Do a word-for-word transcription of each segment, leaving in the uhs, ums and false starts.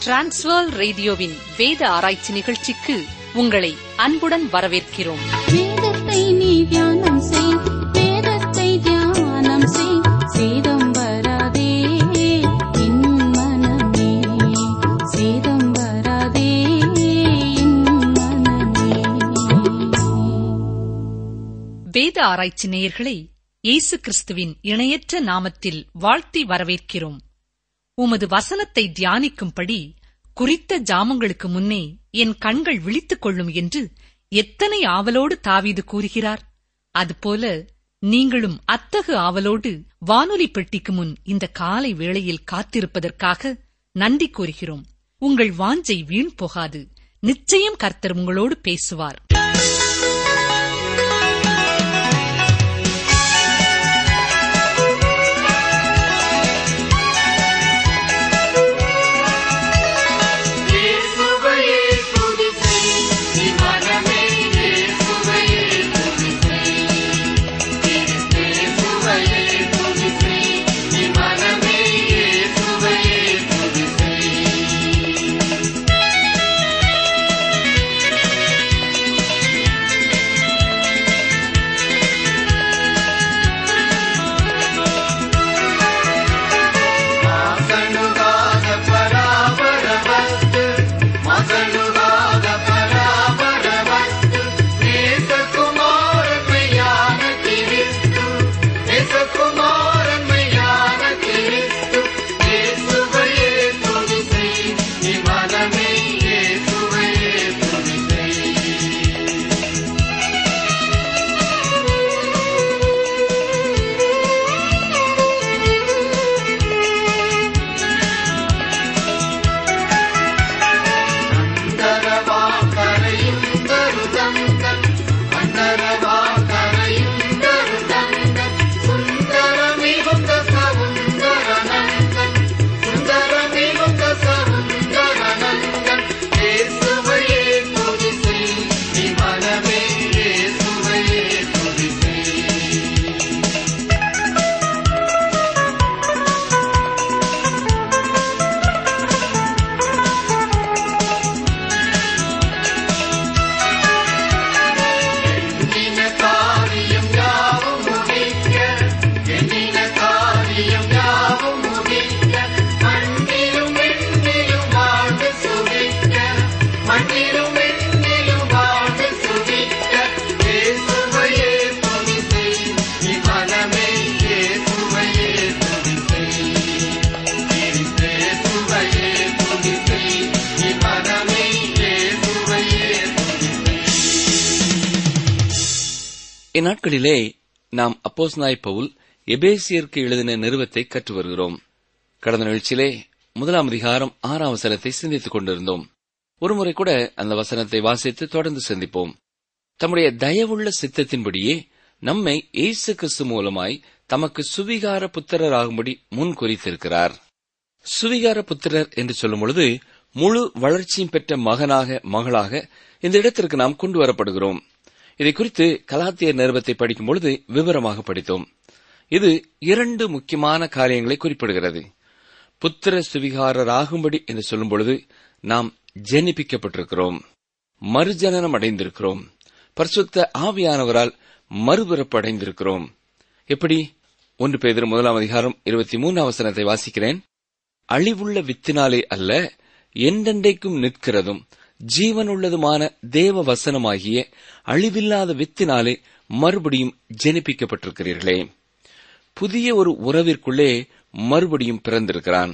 Transworld ரேடியோவின் வேத ஆராய்ச்சி நிகழ்ச்சிக்கு உங்களை அன்புடன் வரவேற்கிறோம். வேதத்தை நீ தியானம் செய், வேதத்தை தியானம் செய், சேதம் வராதே என் மனமே, சேதம் வராதே என் மனமே. வேத ஆராய்ச்சி நேயர்களை இயேசு கிறிஸ்துவின் இணையற்ற நாமத்தில் வாழ்த்தி வரவேற்கிறோம். உமது வசனத்தை தியானிக்கும்படி குறித்த ஜாமங்களுக்கு முன்னே என் கண்கள் விழித்துக் கொள்ளும் என்று எத்தனை ஆவலோடு தாவீது கூறுகிறார். அதுபோல நீங்களும் அத்தகு ஆவலோடு வானொலி பெட்டிக்கு முன் இந்த காலை வேளையில் காத்திருப்பதற்காக நன்றி கூறுகிறோம். உங்கள் வாஞ்சை வீண் போகாது. நிச்சயம் கர்த்தர் உங்களோடு பேசுவார். இந்நாட்களிலே நாம் அப்போஸ்தலனாகிய பவுல் எபேசியருக்கு எழுதின நிருபத்தை கற்று வருகிறோம். கடந்த நிகழ்ச்சியிலே முதலாம் அதிகாரம் ஆறாம் வசனத்தை சிந்தித்துக் கொண்டிருந்தோம். ஒருமுறை கூட அந்த வசனத்தை வாசித்து தொடர்ந்து சிந்திப்போம். தம்முடைய தயவுள்ள சித்தத்தின்படியே நம்மை இயேசு கிறிஸ்து மூலமாய் தமக்கு சுவிகார புத்திரராகும்படி முன் குறித்திருக்கிறார். சுவிகார புத்திரர் என்று சொல்லும் பொழுது முழு வளர்ச்சியும் பெற்ற மகனாக மகளாக இந்த இடத்திற்கு நாம் கொண்டு வரப்படுகிறோம். இதை குறித்து கலாத்தியர் நிருபத்தை படிக்கும் பொழுது விவரமாக படித்தோம். இது இரண்டு முக்கியமான காரியங்களை குறிப்பிடுகிறது. புத்திர சுவிகாரராகும்படி என்று சொல்லும் பொழுது நாம் ஜெனிப்பிக்கப்பட்டிருக்கிறோம், மறுஜனனம் அடைந்திருக்கிறோம், பரிசுத்த ஆவியானவரால் மறுபிறப்பு அடைந்திருக்கிறோம். எப்படி? ஒன்று பேதுரு முதலாம் அதிகாரம் இருபத்தி மூன்றாம் வசனத்தை வாசிக்கிறேன். அழிவுள்ள வித்தினாலே அல்ல, என்றென்றைக்கும் நிற்கிறதும் ஜீவனுள்ளதுமான தேவ வசனமாகிய அழிவில்லாத வித்தினாலே மறுபடியும் ஜெனிப்பிக்கப்பட்டிருக்கிறீர்களே. புதிய ஒரு உறவிற்குள்ளே மறுபடியும் பிறந்திருக்கிறான்.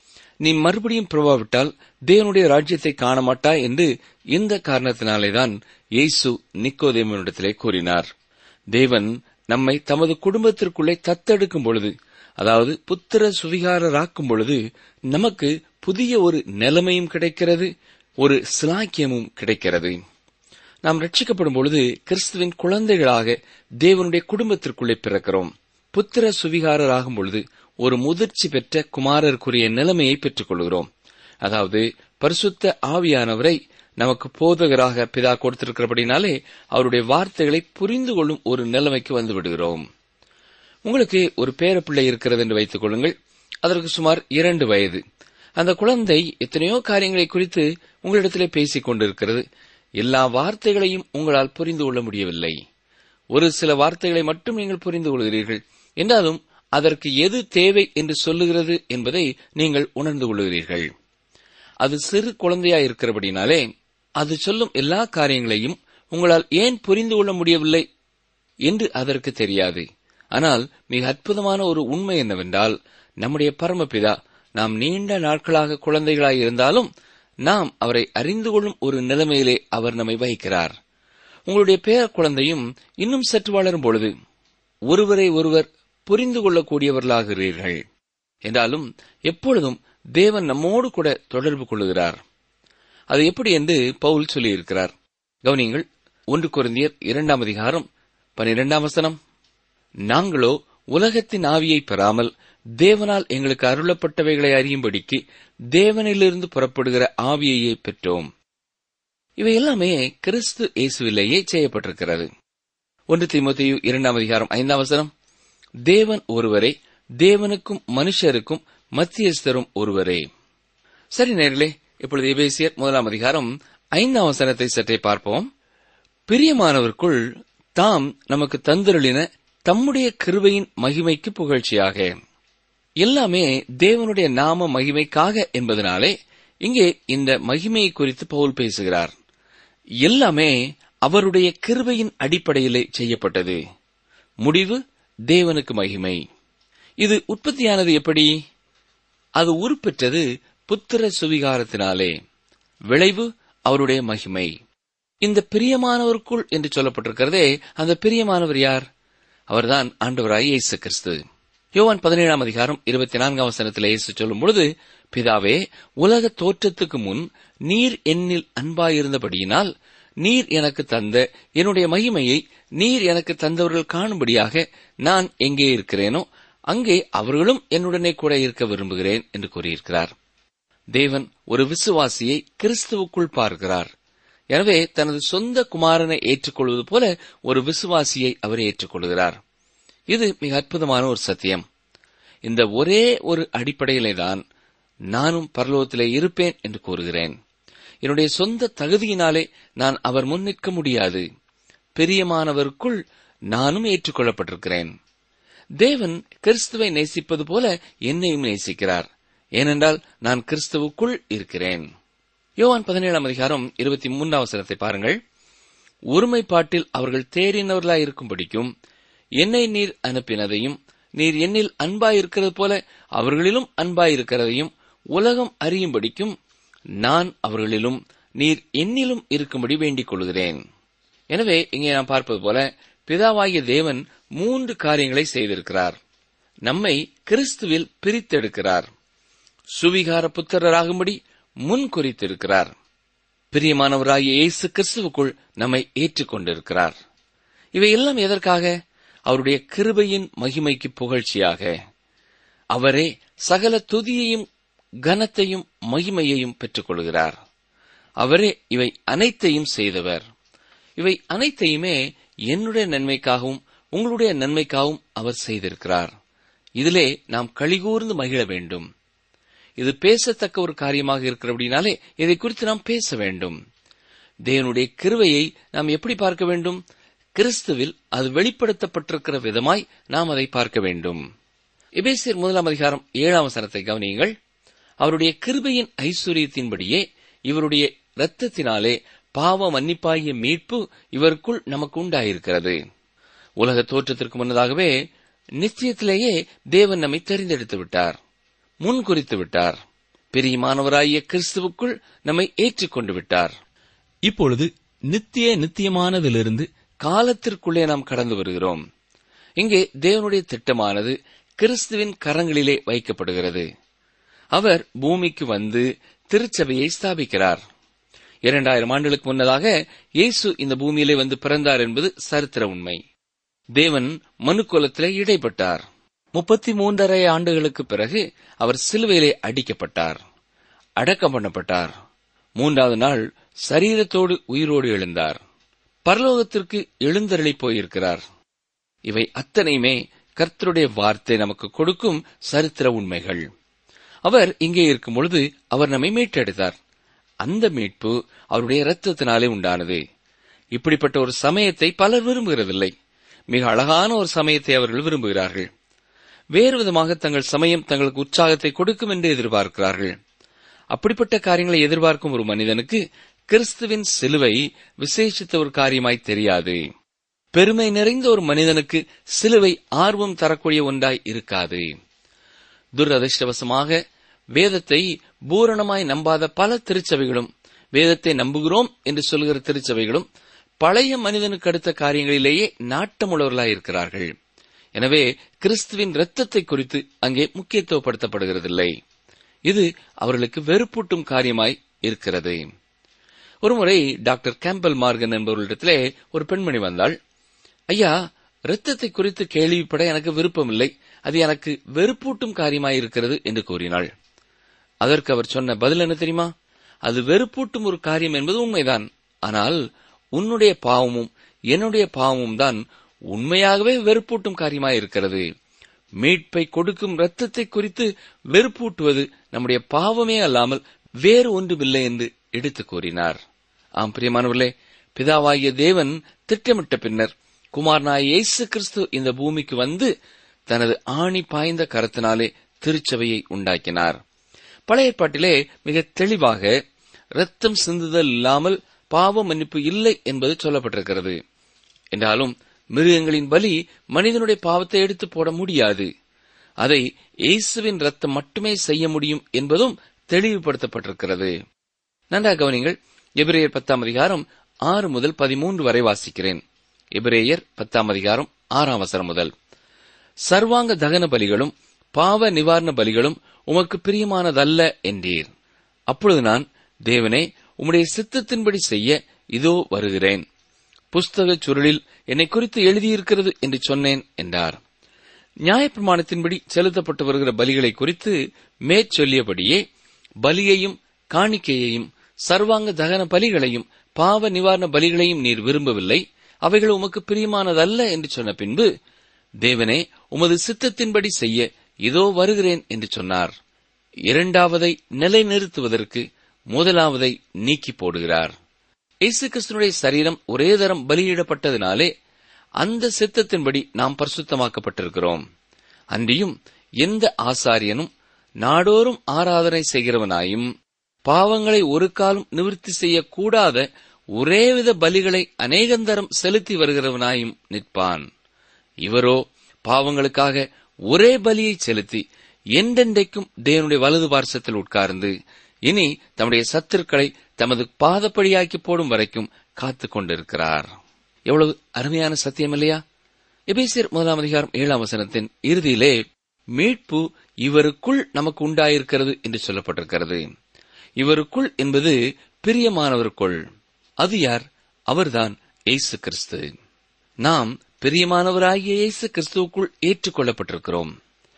நீ மறுபடியும் பிறவாவிட்டால் தேவனுடைய ராஜ்யத்தை காண மாட்டாய் என்று இந்த காரணத்தினாலேதான் இயேசு நிக்கோதேமுவினிடத்திலே கூறினார். தேவன் நம்மை தமது குடும்பத்திற்குள்ளே தத்தெடுக்கும் பொழுது, அதாவது புத்திர சுவிகாரராக்கும் பொழுது, நமக்கு புதிய ஒரு நிலைமையும் கிடைக்கிறது, ஒரு சிலாக்கியமும் கிடைக்கிறது. நாம் ரட்சிக்கப்படும் பொழுது கிறிஸ்துவின் குழந்தைகளாக தேவனுடைய குடும்பத்திற்குள்ளே பிறக்கிறோம். புத்திர சுவிகாரராகும் பொழுது ஒரு முதிர்ச்சி பெற்ற குமாரருக்குரிய நிலைமையை பெற்றுக் கொள்கிறோம். அதாவது பரிசுத்த ஆவியானவரை நமக்கு போதகராக பிதா கொடுத்திருக்கிறபடினாலே அவருடைய வார்த்தைகளை புரிந்து கொள்ளும் ஒரு நிலைமைக்கு வந்து விடுகிறோம். உங்களுக்கு ஒரு பேரப்பிள்ளை இருக்கிறது என்று வைத்துக் கொள்ளுங்கள். அதற்கு சுமார் இரண்டு வயது. அந்த குழந்தை எத்தனையோ காரியங்களை குறித்து உங்களிடத்திலே பேசிக் கொண்டிருக்கிறது. எல்லா வார்த்தைகளையும் உங்களால் புரிந்து கொள்ள முடியவில்லை. ஒரு சில வார்த்தைகளை மட்டும் நீங்கள் புரிந்து கொள்கிறீர்கள். என்றாலும் அதற்கு எது தேவை என்று சொல்லுகிறது என்பதை நீங்கள் உணர்ந்து கொள்கிறீர்கள். அது சிறு குழந்தையாயிருக்கிறபடினாலே அது சொல்லும் எல்லா காரியங்களையும் உங்களால் ஏன் புரிந்து கொள்ள முடியவில்லை என்று அதற்கு தெரியாது. ஆனால் மிக அற்புதமான ஒரு உண்மை என்னவென்றால், நம்முடைய பரமபிதா நாம் நீண்ட நாட்களாக குழந்தைகளாய் இருந்தாலும் நாம் அவரை அறிந்து கொள்ளும் ஒரு நிலைமையிலே அவர் நம்மை வைக்கிறார். உங்களுடைய பேர குழந்தையும் இன்னும் சற்று வளரும் பொழுது ஒருவரை ஒருவர் புரிந்து கொள்ளக்கூடியவர்களாகிறீர்கள். என்றாலும் எப்பொழுதும் தேவன் நம்மோடு கூட தொடர்பு கொள்ளுகிறார். அது எப்படி என்று பவுல் சொல்லியிருக்கிறார். கவனியங்கள், ஒன்று கொரிந்தியர் இரண்டாம் அதிகாரம் பனிரெண்டாம் வசனம். நாங்களோ உலகத்தின் ஆவியை பெறாமல் தேவனால் எங்களுக்கு அருளப்பட்டவைகளை அறியும்படிக்கு தேவனிலிருந்து புறப்படுகிற ஆவியையே பெற்றோம். இவை எல்லாமே கிறிஸ்து இயேசுவிலேயே செய்யப்பட்டிருக்கிறது. ஒன்று தீமோத்தேயு இரண்டாம் அதிகாரம் ஐந்தாம் வசனம். தேவன் ஒருவரே, தேவனுக்கும் மனுஷருக்கும் மத்தியஸ்தரும் ஒருவரே. சரி நேர்களே, இப்பொழுது எபேசியர் முதலாம் அதிகாரம் ஐந்தாம் வசனத்தை சற்றே பார்ப்போம். பிரியமானவருக்குள் தாம் நமக்கு தந்தருளின தம்முடைய கிருபையின் மகிமைக்கு புகழ்ச்சியாக. எல்லாமே தேவனுடைய நாம மகிமைக்காக என்பதனாலே இங்கே இந்த மகிமையை குறித்து பவுல் பேசுகிறார். எல்லாமே அவருடைய கிருபையின் அடிப்படையிலே செய்யப்பட்டது. முடிவு தேவனுக்கு மகிமை. இது உற்பத்தியானது எப்படி? அது உருப்பெற்றது புத்திர சுவிகாரத்தினாலே. விளைவு அவருடைய மகிமை. இந்த பிரியமானவருக்குள் என்று சொல்லப்பட்டிருக்கிறதே, அந்த பிரியமானவர் யார்? அவர்தான் ஆண்டவராய் இயேசு கிறிஸ்து. யோவான் பதினேழாம் அதிகாரம் இருபத்தி நான்காம் வசனத்தில் இயேசு சொல்லும் பொழுது, பிதாவே, உலக தோற்றத்துக்கு முன் நீர் என்னில் அன்பாயிருந்தபடியினால் நீர் எனக்கு தந்த என்னுடைய மகிமையை நீர் எனக்கு தந்தவர்கள் காணும்படியாக நான் எங்கே இருக்கிறேனோ அங்கே அவர்களும் என்னுடனே கூட இருக்க விரும்புகிறேன் என்று கூறியிருக்கிறார். தேவன் ஒரு விசுவாசியை கிறிஸ்துவுக்குள் பார்க்கிறார். எனவே தனது சொந்த குமாரனை ஏற்றுக்கொள்வது போல ஒரு விசுவாசியை அவர் ஏற்றுக்கொள்கிறார். இது மிக அற்புதமான ஒரு சத்தியம். இந்த ஒரே ஒரு அடிப்படையிலே தான் நானும் பரலோகத்திலே இருப்பேன் என்று கூறுகிறேன். என்னுடைய சொந்த தகுதியினாலே நான் அவர் முன் நிற்க முடியாது. பிரியமானவருக்குள் நானும் ஏற்றுக்கொள்ளப்பட்டிருக்கிறேன். தேவன் கிறிஸ்துவை நேசிப்பது போல என்னையும் நேசிக்கிறார். ஏனென்றால் நான் கிறிஸ்துவுக்குள் இருக்கிறேன். யோவான் பதினேழாம் அதிகாரம் இருபத்தி மூன்றாம் வசனத்தை பாருங்கள். ஒருமைப்பாட்டில் அவர்கள் தேறினவர்களாயிருக்கும்படிக்கும் என்னை நீர் அனுப்பினதையும் நீர் என்னில் அன்பாயிருக்கிறது போல அவர்களிலும் அன்பாயிருக்கிறதையும் உலகம் அறியும்படிக்கும் நான் அவர்களிலும் நீர் என்னிலும் இருக்கும்படி வேண்டிக் கொள்கிறேன். எனவே இங்கே நாம் பார்ப்பது போல பிதாவாகிய தேவன் மூன்று காரியங்களை செய்திருக்கிறார். நம்மை கிறிஸ்துவில் பிரித்தெடுக்கிறார். சுவிகார புத்திரராகும்படி முன் குறித்திருக்கிறார். பிரியமானவராகிய இயேசு கிறிஸ்துவுக்குள் நம்மை ஏற்றுக்கொண்டிருக்கிறார். இவையெல்லாம் எதற்காக? அவருடைய கிருபையின் மகிமைக்கு புகழ்ச்சியாக. அவரே சகல துதியையும் கனத்தையும் மகிமையையும் பெற்றுக் கொள்கிறார். அவரே இவை அனைத்தையும் செய்தவர். இவை அனைத்தையுமே என்னுடைய நன்மைக்காகவும் உங்களுடைய நன்மைக்காகவும் அவர் செய்திருக்கிறார். இதிலே நாம் களிகூர்ந்து மகிழ வேண்டும். இது பேசத்தக்க ஒரு காரியமாக இருக்கிறபடினாலே இதை குறித்து நாம் பேச வேண்டும். தேவனுடைய கிருபையை நாம் எப்படி பார்க்க வேண்டும்? கிறிஸ்துவில் அது வெளிப்படுத்தப்பட்டிருக்கிற விதமாய் நாம் அதை பார்க்க வேண்டும். எபேசியர் முதலாம் அதிகாரம் ஏழாம் வசனத்தை கவனியுங்கள். அவருடைய கிருபையின் ஐஸ்வர்யத்தின்படியே இவருடைய இரத்தத்தினாலே பாவ மன்னிப்பாகிய மீட்பு இவருக்குள் நமக்கு உண்டாயிருக்கிறது. உலக தோற்றத்திற்கு முன்னதாகவே நிச்சயத்திலேயே தேவன் நம்மை தெரிந்தெடுத்து விட்டார், முன் குறித்து விட்டார். பிரியமானவராகிய கிறிஸ்துவுக்குள் நம்மை ஏற்றுக்கொண்டு விட்டார். இப்பொழுது நித்திய நித்தியமானதிலிருந்து காலத்திற்குள்ளே நாம் கடந்து வருகிறோம். இங்கே தேவனுடைய திட்டமானது கிறிஸ்துவின் கரங்களிலே வைக்கப்படுகிறது. அவர் பூமிக்கு வந்து திருச்சபையை ஸ்தாபிக்கிறார். இரண்டாயிரம் ஆண்டுகளுக்கு முன்னதாக இயேசு இந்த பூமியிலே வந்து பிறந்தார் என்பது சரித்திர உண்மை. தேவன் மனுக்குலத்திலே இடைப்பட்டார். முப்பத்தி மூன்றரை ஆண்டுகளுக்கு பிறகு அவர் சிலுவையிலே அடிக்கப்பட்டார், அடக்கம் பண்ணப்பட்டார். மூன்றாவது நாள் சரீரத்தோடு உயிரோடு எழுந்தார். பரலோகத்திற்கு எழுந்தருளி போயிருக்கிறார். இவை அத்தனையுமே கர்த்தருடைய வார்த்தை நமக்கு கொடுக்கும் சரித்திர உண்மைகள். அவர் இங்கே இருக்கும் பொழுது அவர் நம்மை மீட்டெடுத்தார். அந்த மீட்பு அவருடைய இரத்தத்தினாலே உண்டானது. இப்படிப்பட்ட ஒரு சமயத்தை பலர் விரும்புகிறதில்லை. மிக அழகான ஒரு சமயத்தை அவர்கள் விரும்புகிறார்கள். வேறு விதமாக தங்கள் சமயம் தங்களுக்கு உற்சாகத்தை கொடுக்கும் என்று எதிர்பார்க்கிறார்கள். அப்படிப்பட்ட காரியங்களை எதிர்பார்க்கும் ஒரு மனிதனுக்கு கிறிஸ்துவின் சிலுவை விசேஷித்த ஒரு காரியமாய் தெரியாது. பெருமை நிறைந்த ஒரு மனிதனுக்கு சிலுவை ஆர்வம் தரக்கூடிய ஒன்றாய் இருக்காது. துரதிருஷ்டவசமாக வேதத்தை பூரணமாய் நம்பாத பல திருச்சபைகளும், வேதத்தை நம்புகிறோம் என்று சொல்கிற திருச்சபைகளும் பழைய மனிதனுக்கு அடுத்த காரியங்களிலேயே நாட்டமுள்ளவர்களாய் இருக்கிறார்கள். எனவே கிறிஸ்துவின் இரத்தத்தை குறித்து அங்கே முக்கியத்துவப்படுத்தப்படுகிறதில்லை. இது அவர்களுக்கு வெறுப்பூட்டும் காரியமாய் இருக்கிறது. ஒருமுறை டாக்டர் கேம்பல் மார்கன் என்பவர்களிடத்திலே ஒரு பெண்மணி வந்தாள். ஐயா, இரத்தத்தை குறித்து கேள்விப்பட எனக்கு விருப்பமில்லை, அது எனக்கு வெறுப்பூட்டும் காரியமாயிருக்கிறது என்று கூறினாள். அதற்கு அவர் சொன்ன பதில் என்ன தெரியுமா? அது வெறுப்பூட்டும் ஒரு காரியம் என்பது உண்மைதான். ஆனால் உன்னுடைய பாவமும் என்னுடைய பாவமும் தான் உண்மையாகவே வெறுப்பூட்டும் காரியமாயிருக்கிறது. மீட்பை கொடுக்கும் இரத்தத்தை குறித்து வெறுப்பூட்டுவது நம்முடைய பாவமே அல்லாமல் வேறு ஒன்றுமில்லை என்று எடுத்து கூறினார். ஆம் பிரியமானவர்களே, பிதாவாகிய தேவன் திட்டமிட்ட பின்னர் குமாரனாகிய இயேசு கிறிஸ்து இந்த பூமிக்கு வந்து தனது ஆணி பாய்ந்த கரத்தினாலே திருச்சபையை உண்டாக்கினார். பழைய ஏற்பாட்டிலே மிக தெளிவாக இரத்தம் சிந்துதல் இல்லாமல் பாவ மன்னிப்பு இல்லை என்பது சொல்லப்பட்டிருக்கிறது. என்றாலும் மிருகங்களின் பலி மனிதனுடைய பாவத்தை எடுத்து போட முடியாது. அதை இயேசுவின் இரத்தம் மட்டுமே செய்ய முடியும் என்பதும் தெளிவுபடுத்தப்பட்டிருக்கிறது. நன்றாக கவனிங்கள். எபிரேயர் பத்தாம் அதிகாரம் ஆறு முதல் பதிமூன்று வரை வாசிக்கிறேன். எபிரேயர் பத்தாம் அதிகாரம் ஆறாம் வசனம் முதல். சர்வாங்க தகன பலிகளும் பாவ நிவாரண பலிகளும் உமக்கு பிரியமானதல்ல என்றீர். அப்பொழுது நான், தேவனே, உம்முடைய சித்தத்தின்படி செய்ய இதோ வருகிறேன், புஸ்தக சுருளில் என்னை குறித்து எழுதியிருக்கிறது என்று சொன்னேன் என்றார். நியாயப்பிரமாணத்தின்படி செலுத்தப்பட்டு வருகிற பலிகளை குறித்து மேற்சொல்லியபடியே பலியையும் காணிக்கையையும் சர்வாங்க தகன பலிகளையும் பாவ நிவாரண பலிகளையும் நீர் விரும்பவில்லை, அவைகள் உமக்கு பிரியமானதல்ல என்று சொன்ன பின்பு, தேவனே, உமது சித்தத்தின்படி செய்ய இதோ வருகிறேன் என்று சொன்னார். இரண்டாவதை நிலைநிறுத்துவதற்கு முதலாவதை நீக்கி போடுகிறார். இயேசு கிறிஸ்துவினுடைய சரீரம் ஒரே தரம் பலியிடப்பட்டதினாலே அந்த சித்தத்தின்படி நாம் பரிசுத்தமாக்கப்பட்டிருக்கிறோம். அன்றியும் எந்த ஆசாரியனும் நாடோறும் ஆராதனை செய்கிறவனாயும் பாவங்களை ஒரு காலம் நிவர்த்தி செய்யக்கூடாத ஒரேவித பலிகளை அநேகந்தரம் செலுத்தி வருகிறவனாயும் நிற்பான். இவரோ பாவங்களுக்காக ஒரே பலியை செலுத்தி என்றென்றைக்கும் தேவனுடைய வலது பார்சத்தில் உட்கார்ந்து இனி தம்முடைய சத்துருக்களை தமது பாதப்படியாக்கி போடும் வரைக்கும் காத்துக் கொண்டிருக்கிறார். எவ்வளவு அருமையான சத்தியம் இல்லையா? எபேசியர் முதலாம் அதிகாரம் ஏழாம் வசனத்தின் இறுதியிலே மீட்பு இவருக்குள் நமக்கு உண்டாயிருக்கிறது என்று சொல்லப்பட்டிருக்கிறது. இவருக்குள் என்பது பிரியமானவருக்குள். அது யார்? அவர்தான் இயேசு கிறிஸ்து. நாம் பிரியமானவராகிய இயேசு கிறிஸ்துவுக்குள் ஏற்றுக்கொள்ளப்பட்டிருக்கிறோம்.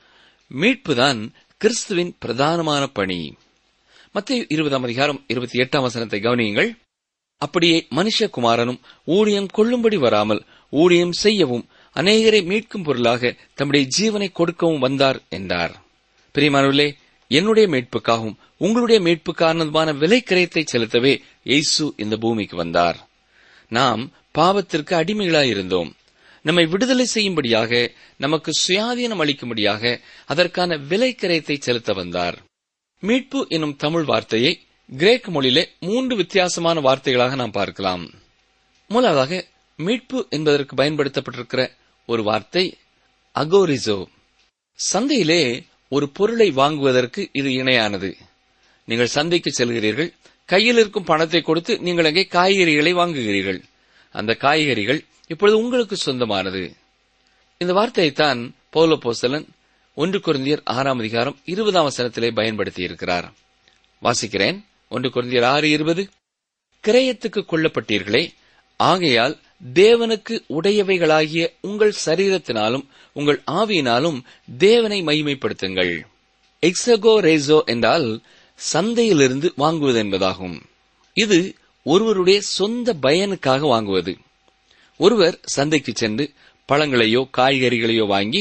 மீட்புதான் கிறிஸ்துவின் பிரதானமான பணி. மத்தேயு இருபதாம் அதிகாரம் இருபத்தி எட்டாம் வசனத்தை கவனியுங்கள். அப்படியே மனுஷகுமாரனும் ஊழியம் கொள்ளும்படி வராமல் ஊழியம் செய்யவும் அநேகரை மீட்கும் பொருளாக தம்முடைய ஜீவனை கொடுக்கவும் வந்தார் என்றார். பிரியமானவர்களே, என்னுடைய மீட்புக்காகவும் உங்களுடைய மீட்புக்கான விலை கிரயத்தை செலுத்தவே இயேசு இந்த பூமிக்கு வந்தார். நாம் பாவத்திற்கு அடிமைகளாயிருந்தோம். நம்மை விடுதலை செய்யும்படியாக, நமக்கு சுயாதீனம் அளிக்கும்படியாக அதற்கான விலை கிரயத்தை செலுத்த வந்தார். மீட்பு என்னும் தமிழ் வார்த்தையை கிரேக்க மொழியிலே மூன்று வித்தியாசமான வார்த்தைகளாக நாம் பார்க்கலாம். முதலாவதாக மீட்பு என்பதற்கு பயன்படுத்தப்பட்டிருக்கிற ஒரு வார்த்தை அகோரிசோ. சந்தையிலே ஒரு பொருளை வாங்குவதற்கு இது இணையானது. நீங்கள் சந்தைக்கு செல்கிறீர்கள், கையில் இருக்கும் பணத்தை கொடுத்து நீங்கள் அங்கே காய்கறிகளை வாங்குகிறீர்கள். அந்த காய்கறிகள் இப்பொழுது உங்களுக்கு சொந்தமானது. இந்த வார்த்தையைத்தான் பவுல் அப்போஸ்தலன் ஒன்று கொரிந்தியர் ஆறாம் அதிகாரம் இருபதாம் வசனத்திலே பயன்படுத்தி இருக்கிறார். வாசிக்கிறேன். ஒன்று கொரிந்தியர் ஆறு இருபது. கிரயத்துக்கு கொள்ளப்பட்டீர்களே, ஆகையால் தேவனுக்கு உடையவைகளாகிய உங்கள் சரீரத்தினாலும் உங்கள் ஆவியினாலும் தேவனை மகிமைப்படுத்துங்கள். எக்ஸகோ ரேசோ என்றால் சந்தையிலிருந்து வாங்குவது என்பதாகும். இது ஒருவருடைய சொந்த பயனுக்காக வாங்குவது. ஒருவர் சந்தைக்கு சென்று பழங்களையோ காய்கறிகளையோ வாங்கி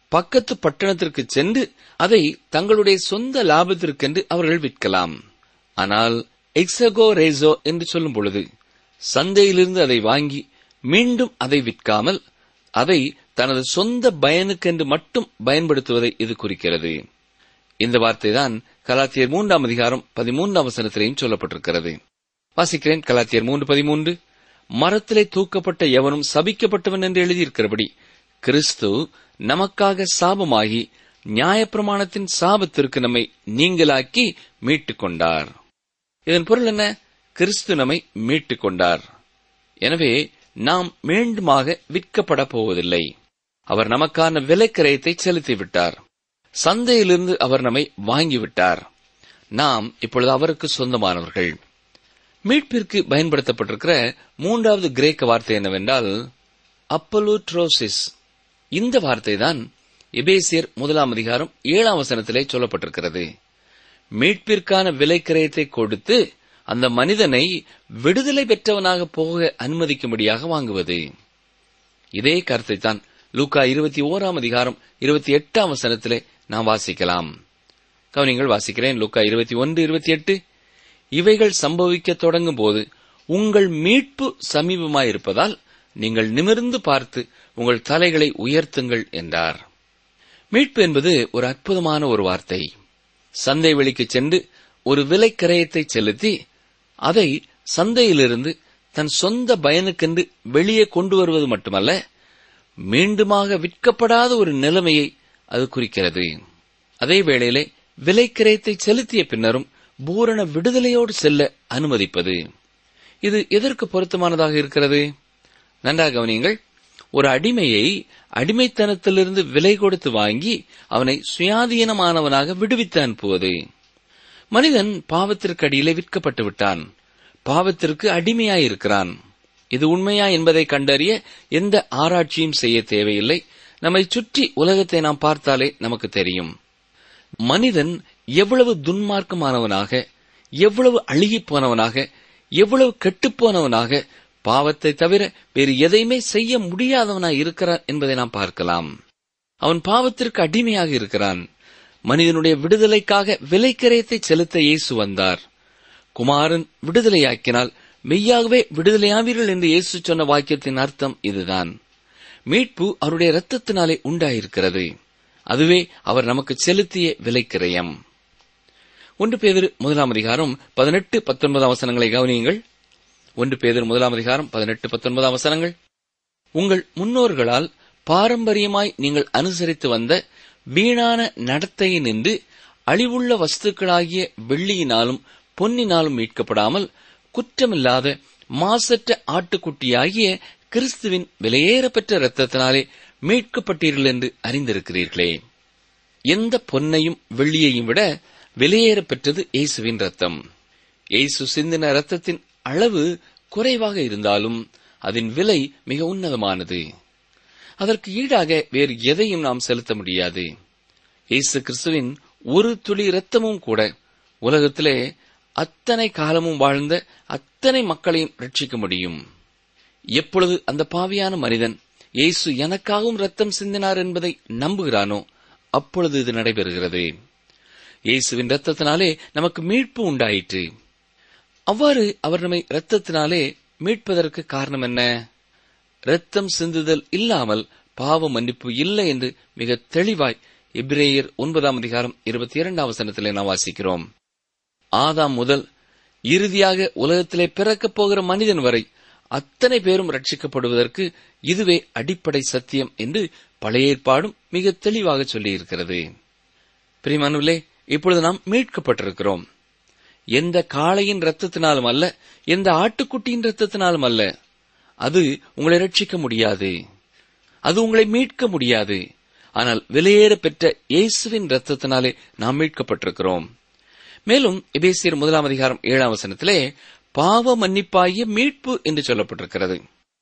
பக்கத்து பட்டணத்திற்கு சென்று அதை தங்களுடைய சொந்த லாபத்திற்கென்று அவர்கள் விற்கலாம். ஆனால் எக்ஸகோ ரேசோ என்று சொல்லும் பொழுது சந்தையிலிருந்து அதை வாங்கி மீண்டும் அதை விற்காமல் அதை தனது சொந்த பயனுக்கென்று மட்டும் பயன்படுத்துவதை இது குறிக்கிறது. இந்த வார்த்தைதான் கலாத்தியர் மூன்றாம் அதிகாரம் பதிமூன்றாம் வசனத்திலேயும் சொல்லப்பட்டிருக்கிறது. வாசிக்கிறேன். கலாத்தியர் மூன்று பதிமூன்று. மரத்திலே தூக்கப்பட்ட எவனும் சபிக்கப்பட்டவன் என்று எழுதியிருக்கிறபடி கிறிஸ்து நமக்காக சாபமாகி நியாயப்பிரமாணத்தின் சாபத்திற்கு நம்மை நீங்களாக்கி மீட்டுக் கொண்டார். இதன் பொருள் என்ன? கிறிஸ்து நம்மை மீட்டுக் கொண்டார். எனவே நாம் மீண்டுமாக விற்கப்பட போவதில்லை. அவர் நமக்கான விலைக்கிரயத்தை செலுத்திவிட்டார். சந்தையிலிருந்து அவர் நம்மை வாங்கிவிட்டார். நாம் இப்பொழுது அவருக்கு சொந்தமானவர்கள். மீட்பிற்கு பயன்படுத்தப்பட்டிருக்கிற மூன்றாவது கிரேக்க வார்த்தை என்னவென்றால் அப்பலூட்ரோசிஸ். இந்த வார்த்தைதான் எபேசியர் முதலாம் அதிகாரம் ஏழாம் வசனத்திலே சொல்லப்பட்டிருக்கிறது. மீட்பிற்கான விலைக்கிரயத்தை கொடுத்து அந்த மனிதனை விடுதலை பெற்றவனாக போக அனுமதிக்கும்படியாக வாங்குவது. இதே கருத்தைத்தான் லூக்கா இருபத்தி ஓராம் அதிகாரம் இருபத்தி எட்டாம் வசனத்திலே நாம் வாசிக்கலாம். கவனிங்கள், வாசிக்கிறேன். லூக்கா இருபத்தி ஒன்று இருபத்தி எட்டு. இவைகள் சம்பவிக்க தொடங்கும் போது உங்கள் மீட்பு சமீபமாயிருப்பதால் நீங்கள் நிமிர்ந்து பார்த்து உங்கள் தலைகளை உயர்த்துங்கள் என்றார். மீட்பு என்பது ஒரு அற்புதமான ஒரு வார்த்தை. சந்தை வெளிக்கு சென்று ஒரு விலைக்கிரயத்தை செலுத்தி அதை சந்தையிலிருந்து தன் சொந்த பயனுக்கென்று வெளியே கொண்டு வருவது மட்டுமல்ல, மீண்டுமாக விற்கப்படாத ஒரு நிலைமையை அது குறிக்கிறது. அதே வேளையிலே விலைக்கிரயத்தை செலுத்திய பின்னரும் பூரண விடுதலையோடு செல்ல அனுமதிப்பது. இது எதற்கு பொருத்தமானதாக இருக்கிறது? நன்றாக கவனியுங்கள். ஒரு அடிமையை அடிமைத்தனத்திலிருந்து விலை கொடுத்து வாங்கி அவனை சுயாதீனமானவனாக விடுவித்து அனுப்புவது. மனிதன் பாவத்திற்கு அடியிலே விற்கப்பட்டு விட்டான். பாவத்திற்கு அடிமையாயிருக்கிறான். இது உண்மையா என்பதை கண்டறிய எந்த ஆராய்ச்சியும் செய்ய தேவையில்லை. நம்மை சுற்றி உலகத்தை நாம் பார்த்தாலே நமக்கு தெரியும். மனிதன் எவ்வளவு துன்மார்க்கமானவனாக, எவ்வளவு அழுகி போனவனாக, எவ்வளவு கெட்டுப்போனவனாக, பாவத்தை தவிர வேறு எதையுமே செய்ய முடியாதவனாய் இருக்கிறான் என்பதை நாம் பார்க்கலாம். அவன் பாவத்திற்கு அடிமையாக இருக்கிறான். மனிதனுடைய விடுதலைக்காக விலைக்கிரயத்தை செலுத்த இயேசு வந்தார். குமாரன் விடுதலையாக்கினால் மெய்யாகவே விடுதலையாவீர்கள் என்று இயேசு சொன்ன வாக்கியத்தின் அர்த்தம் இதுதான். மீட்பு அவருடைய இரத்தத்தினாலே உண்டாயிருக்கிறது. அதுவே அவர் நமக்கு செலுத்திய விலைக்கிரயம். ஒன்று பேதுரு முதலாம் அதிகாரம் பதினெட்டு பத்தொன்பதாம் வசனங்களை கவனியுங்கள். ஒன்று பேதுரு முதலாம் அதிகாரம் பதினெட்டு பத்தொன்பதாம் வசனங்கள். உங்கள் முன்னோர்களால் பாரம்பரியமாய் நீங்கள் அனுசரித்து வந்த வீணான நடத்தையை நின்று அழிவுள்ள வஸ்துக்களாகிய வெள்ளியினாலும் பொன்னினாலும் மீட்கப்படாமல் குற்றமில்லாத மாசற்ற ஆட்டுக்குட்டியாகிய கிறிஸ்துவின் விலையேறப்பெற்ற இரத்தத்தினாலே மீட்கப்பட்டீர்கள் என்று அறிந்திருக்கிறீர்களே. எந்த பொன்னையும் வெள்ளியையும் விட விலையேற பெற்றது இயேசுவின் ரத்தம். இயேசு சிந்தின ரத்தத்தின் அளவு குறைவாக இருந்தாலும் அதன் விலை மிக உன்னதமானது. அதற்கு ஈடாக வேறு எதையும் நாம் செலுத்த முடியாது. இயேசு கிறிஸ்துவின் ஒரு துளி இரத்தமும் கூட உலகத்திலே அத்தனை காலமும் வாழ்ந்த அத்தனை மக்களையும் ரட்சிக்க முடியும். எப்பொழுது அந்த பாவியான மனிதன் இயேசு எனக்காகவும் ரத்தம் சிந்தினார் என்பதை நம்புகிறானோ அப்பொழுது இது நடைபெறுகிறது. இயேசுவின் ரத்தத்தினாலே நமக்கு மீட்பு உண்டாயிற்று. அவ்வாறு அவர் நம்மை இரத்தத்தினாலே மீட்பதற்கு காரணம் என்ன? இரத்தம் சிந்துதல் இல்லாமல் பாவ மன்னிப்பு இல்லை என்று மிக தெளிவாய் எபிரேயர் ஒன்பதாம் அதிகாரம் இருபத்தி இரண்டாம் வசனத்திலே நாம் வாசிக்கிறோம். ஆதாம் முதல் இறுதியாக உலகத்திலே பிறக்கப் போகிற மனிதன் வரை அத்தனை பேரும் ரட்சிக்கப்படுவதற்கு இதுவே அடிப்படை சத்தியம் என்று பழைய ஏற்பாடும் மிக தெளிவாக சொல்லியிருக்கிறது. பிரியமானவர்களே, இப்பொழுது நாம் மீட்கப்பட்டிருக்கிறோம். எந்த காளையின் ரத்தத்தினாலும் அல்ல, எந்த ஆட்டுக்குட்டியின் ரத்தத்தினாலும் அல்ல. அது உங்களை ரட்சிக்க முடியாது, அது உங்களை மீட்க முடியாது. ஆனால் விலையேற பெற்ற இயேசுவின் ரத்தத்தினாலே நாம் மீட்கப்பட்டிருக்கிறோம். மேலும் எபேசியர் முதலாம் அதிகாரம் ஏழாம் வசனத்திலே பாவ மன்னிப்பாகிய மீட்பு என்று சொல்லப்பட்டிருக்கிறது.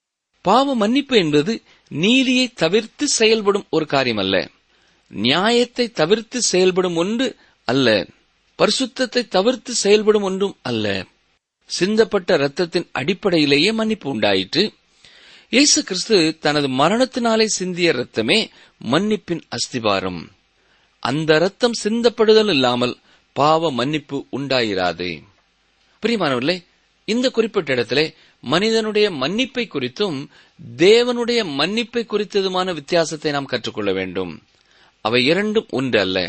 பாவ மன்னிப்பு என்பது நீதியை தவிர்த்து செயல்படும் ஒரு காரியம் அல்ல, நியாயத்தை தவிர்த்து செயல்படும் ஒன்று அல்ல, பரிசுத்தத்தை தவிர்த்து செயல்படும் ஒன்றும் அல்ல. சிந்தப்பட்ட இரத்தத்தின் அடிப்படையிலேயே மன்னிப்பு உண்டாயிற்று. இயேசு கிறிஸ்து தனது மரணத்தினாலே சிந்திய இரத்தமே மன்னிப்பின் அஸ்திபாரம். அந்த இரத்தம் சிந்தப்படுதல் இல்லாமல் பாவ மன்னிப்பு உண்டாயிராது. பிரியமானவர்களே, இந்த குறிப்பிட்ட இடத்திலே மனிதனுடைய மன்னிப்பை குறித்தும் தேவனுடைய மன்னிப்பை குறித்ததுமான வித்தியாசத்தை நாம் கற்றுக்கொள்ள வேண்டும். அவை இரண்டும் ஒன்று அல்ல.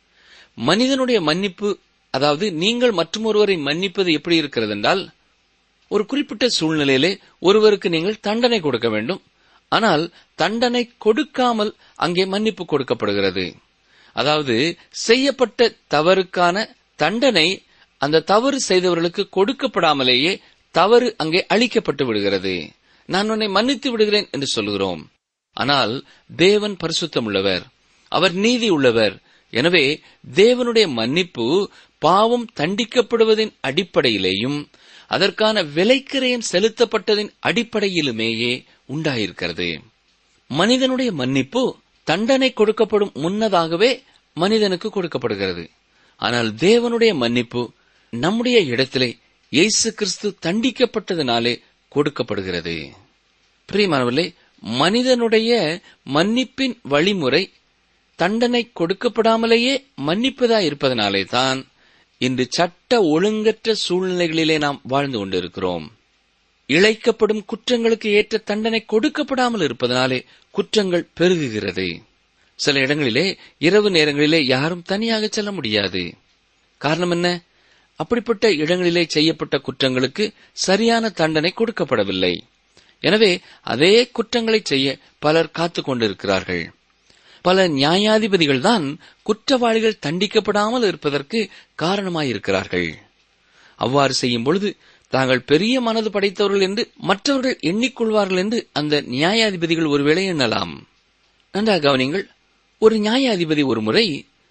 மனிதனுடைய மன்னிப்பு, அதாவது நீங்கள் மற்றொருவரை மன்னிப்பது எப்படி இருக்கிறது என்றால், ஒரு குறிப்பிட்ட சூழ்நிலையிலே ஒருவருக்கு நீங்கள் தண்டனை கொடுக்க வேண்டும். ஆனால் தண்டனை கொடுக்காமல் அங்கே மன்னிப்பு கொடுக்கப்படுகிறது. அதாவது செய்யப்பட்ட தவறுக்கான தண்டனை அந்த தவறு செய்தவர்களுக்கு கொடுக்கப்படாமலேயே தவறு அங்கே அழிக்கப்பட்டு விடுகிறது. நான் உன்னை மன்னித்து விடுகிறேன் என்று சொல்கிறோம். ஆனால் தேவன் பரிசுத்தம் உள்ளவர், அவர் நீதி உள்ளவர். எனவே தேவனுடைய மன்னிப்பு பாவம் தண்டிக்கப்படுவதின் அடிப்படையிலேயும் அதற்கான விலைக்கிரயம் செலுத்தப்பட்டதின் அடிப்படையிலுமேயே உண்டாயிருக்கிறது. மனிதனுடைய மன்னிப்பு தண்டனை கொடுக்கப்படும் முன்னதாகவே மனிதனுக்கு கொடுக்கப்படுகிறது. ஆனால் தேவனுடைய மன்னிப்பு நம்முடைய இடத்திலே இயேசு கிறிஸ்து தண்டிக்கப்பட்டதினாலே கொடுக்கப்படுகிறது. பிரியமானவர்களே, மனிதனுடைய மன்னிப்பின் வழிமுறை தண்டனை கொடுக்கப்படாமலேயே மன்னிப்பதாய் இருப்பதனாலே தான் இன்று சட்ட ஒழுங்கற்ற சூழ்நிலைகளிலே நாம் வாழ்ந்து கொண்டிருக்கிறோம். இழைக்கப்படும் குற்றங்களுக்கு ஏற்ற தண்டனை கொடுக்கப்படாமல் இருப்பதனாலே குற்றங்கள் பெருகுகிறது. சில இடங்களிலே இரவு நேரங்களிலே யாரும் தனியாக செல்ல முடியாது. காரணம் என்ன? அப்படிப்பட்ட இடங்களிலே செய்யப்பட்ட குற்றங்களுக்கு சரியான தண்டனை கொடுக்கப்படவில்லை. எனவே அதே குற்றங்களை செய்ய பலர் காத்துக் கொண்டிருக்கிறார்கள். பல நியாயாதிபதிகள் தான் குற்றவாளிகள் தண்டிக்கப்படாமல் இருப்பதற்கு காரணமாயிருக்கிறார்கள். அவ்வாறு செய்யும் பொழுது தாங்கள் பெரிய மனது படைத்தவர்கள் என்று மற்றவர்கள் எண்ணிக்கொள்வார்கள் என்று அந்த நியாயாதிபதிகள் ஒருவேளை எண்ணலாம். நன்றாக கவனிங்கள். ஒரு நியாயாதிபதி ஒரு முறை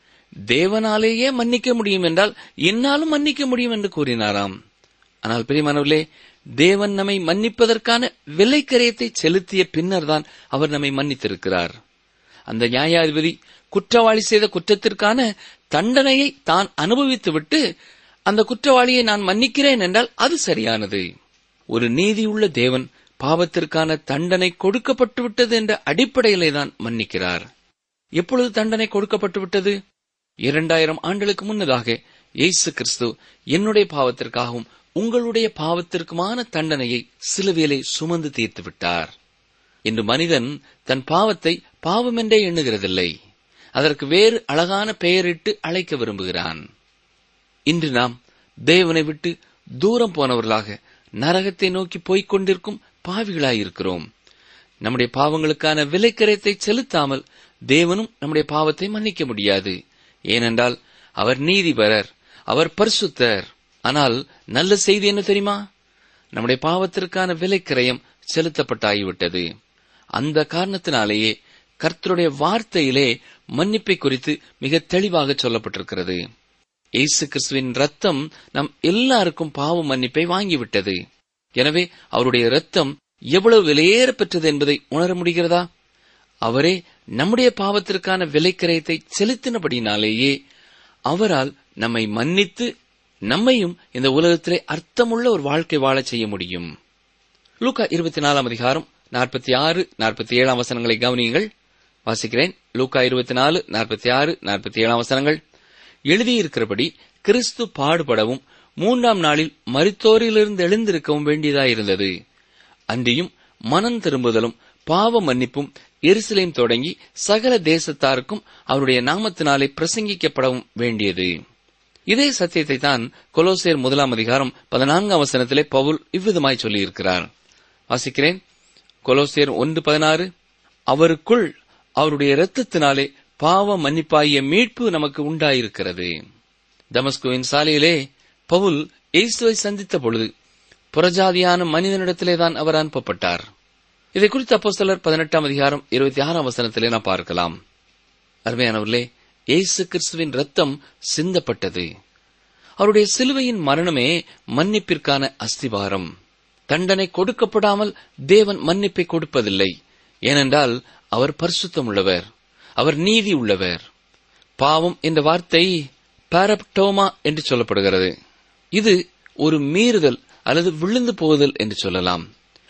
தேவனாலேயே மன்னிக்க முடியும் என்றால் என்னாலும் மன்னிக்க முடியும் என்று கூறினாராம். ஆனால் பிரியமானவர்களே, தேவன் நம்மை மன்னிப்பதற்கான விலைக்கரையத்தை செலுத்திய பின்னர் தான் அவர் நம்மை மன்னித்திருக்கிறார். அந்த நியாயாதிபதி குற்றவாளி செய்த குற்றத்திற்கான தண்டனையை தான் அனுபவித்துவிட்டு அந்த குற்றவாளியை நான் மன்னிக்கிறேன் என்றால் அது சரியானது. ஒரு நீதியுள்ள தேவன் பாவத்திற்கான தண்டனை கொடுக்கப்பட்டு விட்டது என்ற அடிப்படையிலே தான் மன்னிக்கிறார். எப்பொழுது தண்டனை கொடுக்கப்பட்டு விட்டது? இரண்டாயிரம் ஆண்டுகளுக்கு முன்னதாக இயேசு கிறிஸ்து என்னுடைய பாவத்திற்காகவும் உங்களுடைய பாவத்திற்குமான தண்டனையை சிலுவையிலே சுமந்து தீர்த்து விட்டார். இன்று மனிதன் தன் பாவத்தை பாவம் என்றே எண்ணுகிறதில்லை. அதற்கு வேறு அழகான பெயரிட்டு அழைக்க விரும்புகிறான். இன்று நாம் தேவனை விட்டு தூரம் போனவர்களாக நரகத்தை நோக்கி போய்க் கொண்டிருக்கும் பாவிகளாயிருக்கிறோம். நம்முடைய பாவங்களுக்கான விலைக்கரையத்தை செலுத்தாமல் தேவனும் நம்முடைய பாவத்தை மன்னிக்க முடியாது. ஏனென்றால் அவர் நீதிபரர், அவர் பரிசுத்தர். ஆனால் நல்ல செய்தி என்ன தெரியுமா? நம்முடைய பாவத்திற்கான விலைக்கிரயம் செலுத்தப்பட்டாகிவிட்டது. அந்த காரணத்தினாலேயே கர்த்தருடைய வார்த்தையிலே மன்னிப்பை குறித்து மிக தெளிவாக சொல்லப்பட்டிருக்கிறது. இயேசு கிறிஸ்துவின் ரத்தம் நம் எல்லாருக்கும் பாவ மன்னிப்பை வாங்கிவிட்டது. எனவே அவருடைய ரத்தம் எவ்வளவு விலையேற பெற்றது என்பதை உணர முடிகிறதா? அவரே நம்முடைய பாவத்திற்கான விலைக்கிரயத்தை செலுத்தினபடினாலேயே அவரால் நம்மை மன்னித்து நம்மையும் இந்த உலகத்திலே அர்த்தமுள்ள ஒரு வாழ்க்கை வாழச் செய்ய முடியும். லூக்கா இருபத்தி நாலாம் அதிகாரம் நாற்பத்தி ஆறு நாற்பத்தி ஏழாம் வசனங்களை கவனியுங்கள். வாசிக்கிறேன். லூக்கா இருபத்தி நாலு நாற்பத்தி ஆறு நாற்பத்தி ஏழாம் வசனங்கள். எழுதியிருக்கிறபடி கிறிஸ்து பாடுபடவும் மூன்றாம் நாளில் மரித்தோரிலிருந்து எழுந்திருக்கவும் வேண்டியதாயிருந்தது. அன்றியும் மனம் திரும்புதலும் பாவ மன்னிப்பும் எருசலேம் தொடங்கி சகல தேசத்தாருக்கும் அவருடைய நாமத்தினாலே பிரசங்கிக்கப்படவும் வேண்டியது. இதே சத்தியத்தை தான் கொலோசியர் முதலாம் அதிகாரம் பதினான்காம் வசனத்திலே பவுல் இவ்விதமாய் சொல்லியிருக்கிறார். வாசிக்கிறேன். கொலோசியர் ஒன்று பதினாறு. அவருக்குள் அவருடைய இரத்தத்தினாலே பாவ மன்னிப்பாகிய மீட்பு நமக்கு உண்டாயிருக்கிறது. தமஸ்குவின் சாலையிலே பவுல் இயேசுவை சந்தித்த பொழுது புறஜாதியான மனிதனிடத்திலேதான் அவர் அனுப்பப்பட்டார். இதை குறித்து அப்போஸ்தலர் பதினெட்டாம் அதிகாரம் இருபத்தி ஆறாம் வசனத்திலே நாம் பார்க்கலாம். அருமையானவர்களே, இயேசு கிறிஸ்துவின் ரத்தம் சிந்தப்பட்டது. அவருடைய சிலுவையின் மரணமே மன்னிப்பிற்கான அஸ்திபாரம். தண்டனை கொடுக்கப்படாமல் தேவன் மன்னிப்பை கொடுப்பதில்லை. ஏனென்றால் அவர் பரிசுத்தம் உள்ளவர், அவர் நீதி உள்ளவர். பாவம் என்ற வார்த்தை பாரப்டோமா என்று சொல்லப்படுகிறது. இது ஒரு மீறுதல் அல்லது விழுந்து போகுதல் என்று சொல்லலாம்.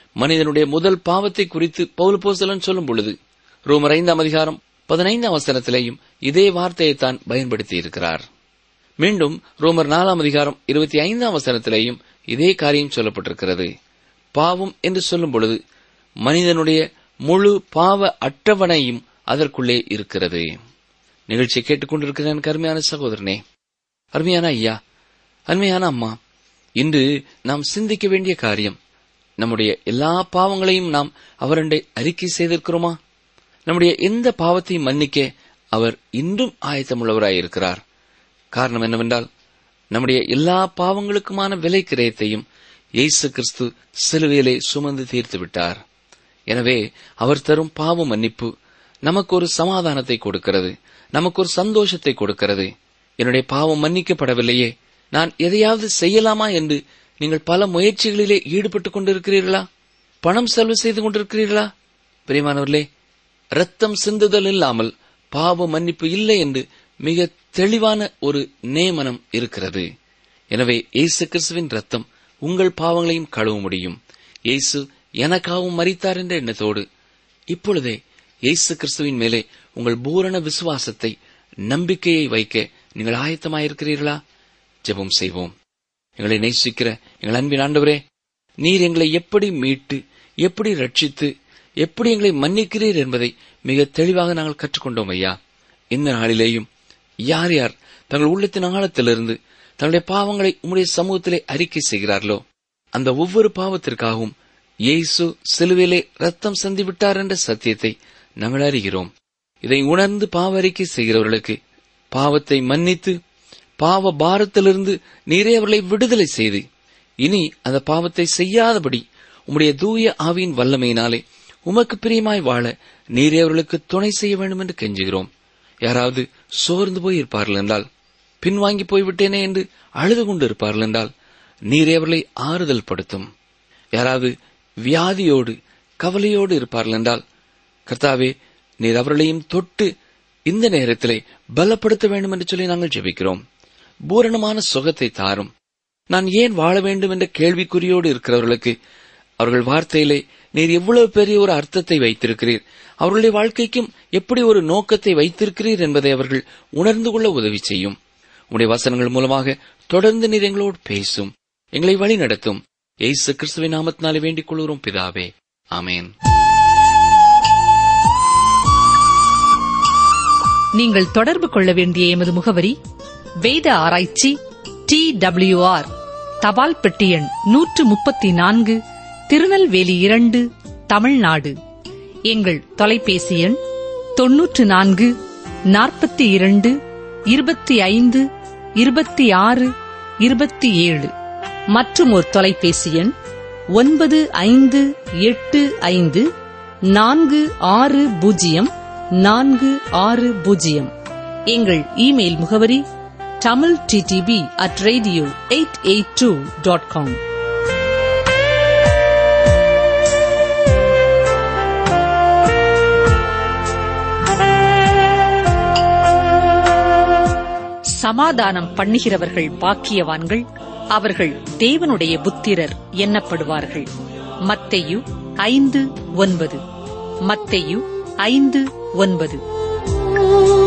மனிதனுடைய முதல் பாவத்தை குறித்து பவுல் அப்போஸ்தலன் சொல்லும் பொழுது ரோமர் ஐந்தாம் அதிகாரம் பதினைந்தாம் வசனத்திலேயும் இதே வார்த்தையைத்தான் பயன்படுத்தி இருக்கிறார். மீண்டும் ரோமர் நாலாம் அதிகாரம் இருபத்தி ஐந்தாம் வசனத்திலேயும் இதே காரியம் சொல்லப்பட்டிருக்கிறது. பாவம் என்று சொல்லும் பொழுது மனிதனுடைய முழு பாவ அட்டவணையும் அதற்குள்ளே இருக்கிறது. நிகழ்ச்சியை கேட்டுக்கொண்டிருக்கிற எனக்கு அருமையான சகோதரனே, அருமையான ஐயா, அருமையான அம்மா, இன்று நாம் சிந்திக்க வேண்டிய காரியம், நம்முடைய எல்லா பாவங்களையும் நாம் அவரண்டை அறிக்கை செய்திருக்கிறோமா? நம்முடைய எந்த பாவத்தையும் மன்னிக்க அவர் இன்றும் ஆயத்தமுள்ளவராயிருக்கிறார். காரணம் என்னவென்றால், நம்முடைய எல்லா பாவங்களுக்குமான விலை கிரயத்தையும் இயேசு கிறிஸ்து சிலுவையிலே சுமந்து தீர்த்து விட்டார். எனவே அவர் தரும் பாவ மன்னிப்பு நமக்கு ஒரு சமாதானத்தை கொடுக்கிறது, நமக்கு ஒரு சந்தோஷத்தை கொடுக்கிறது. என்னுடைய பாவம் மன்னிக்கப்படவில்லையே, நான் எதையாவது செய்யலாமா என்று நீங்கள் பல முயற்சிகளிலே ஈடுபட்டுக் கொண்டிருக்கிறீர்களா? பணம் செலவு செய்து கொண்டிருக்கிறீர்களா? பிரியமானவர்களே, ரத்தம் சிந்துதல் இல்லாமல் பாவ மன்னிப்பு இல்லை என்று மிக தெளிவான ஒரு நியமனம் இருக்கிறது. எனவே இயேசு கிறிஸ்துவின் ரத்தம் உங்கள் பாவங்களையும் கழுவ முடியும். இயேசு எனக்காகவும் மரித்தார் என்ற எண்ணத்தோடு இப்பொழுதே இயேசு கிறிஸ்துவின் மேலே உங்கள் பூரண விசுவாசத்தை, நம்பிக்கையை வைக்க நீங்கள் ஆயத்தமாயிருக்கிறீர்களா? ஜெபம் செய்வோம். எங்களை நேசிக்கிற எங்கள் அன்பின் ஆண்டவரே, நீர் எங்களை எப்படி மீட்டு, எப்படி ரட்சித்து, எப்படி எங்களை மன்னிக்கிறீர் என்பதை மிக தெளிவாக நாங்கள் கற்றுக்கொண்டோம் ஐயா. இந்த நாளிலேயும் யார் யார் தங்கள் உள்ளத்தின் ஆழத்திலிருந்து தன்னுடைய பாவங்களை உம்முடைய சமூகத்திலே அறிக்கை செய்கிறார்களோ, அந்த ஒவ்வொரு பாவத்திற்காகவும் இயேசு சிலுவையிலே ரத்தம் சிந்திவிட்டார் என்ற சத்தியத்தை நாங்கள் அறிகிறோம். இதை உணர்ந்து பாவ அறிக்கை செய்கிறவர்களுக்கு பாவத்தை மன்னித்து பாவ பாரத்திலிருந்து நீரே அவர்களை விடுதலை செய்து இனி அந்த பாவத்தை செய்யாதபடி உம்முடைய தூய ஆவியின் வல்லமையினாலே உமக்கு பிரியமாய் வாழ நீரே அவர்களுக்கு துணை செய்ய வேண்டும் என்று கெஞ்சுகிறோம். யாராவது சோர்ந்து போய் இருப்பார்கள் என்றால், பின்வாங்கி போய்விட்டேனே என்று அழுது கொண்டு இருப்பார்கள் என்றால் நீரே அவர்களை ஆறுதல் படுத்தும். யாராவது வியாதியோடு கவலையோடு இருப்பார்கள் என்றால், கர்த்தாவே, நீர் அவர்களையும் தொட்டு இந்த நேரத்திலே பலப்படுத்த வேண்டும் என்று சொல்லி நாங்கள் ஜெபிக்கிறோம். பூரணமான சுகத்தை தாரும். நான் ஏன் வாழ வேண்டும் என்ற கேள்விக்குறியோடு இருக்கிறவர்களுக்கு அவர்கள் வார்த்தையிலே நீர் எவ்வளவு பெரிய ஒரு அர்த்தத்தை வைத்திருக்கிறீர், அவர்களுடைய வாழ்க்கைக்கும் எப்படி ஒரு நோக்கத்தை வைத்திருக்கிறீர் என்பதை அவர்கள் உணர்ந்து கொள்ள உதவி செய்யும். உம்முடைய வசனங்கள் மூலமாக தொடர்ந்து நீர் எங்களோடு பேசும், எங்களை வழி நடத்தும். இயேசு கிறிஸ்துவின் நாமத்தினாலே வேண்டிக் கொள்கிறோம் பிதாவே, ஆமென். நீங்கள் தொடர்பு கொள்ள வேண்டிய எமது முகவரி: வேத ஆராய்ச்சி, டி டபிள்யூ ஆர், தபால் பெட்டி எண் நூற்று முப்பத்தி நான்கு, திருநெல்வேலி இரண்டு, தமிழ்நாடு. எங்கள் தொலைபேசி எண் தொன்னூற்று நான்கு நாற்பத்தி இரண்டு இருபத்தி ஐந்து இருபத்தி ஆறு இருபத்தி ஏழு. மற்றும் ஒரு தொலைபேசி எண் ஒன்பது ஐந்து எட்டு ஐந்து நான்கு ஆறு பூஜ்ஜியம் நான்கு ஆறு பூஜ்ஜியம். எங்கள் இமெயில் முகவரி Tamil DTP at radio eight eight two dot com. சமாதானம் பண்ணுகிறவர்கள் பாக்கியவான்கள், அவர்கள் தேவனுடைய புத்திரர் எண்ணப்படுவார்கள். மத்தேயு ஐந்து ஒன்பது. மத்தேயு ஐந்து ஒன்பது.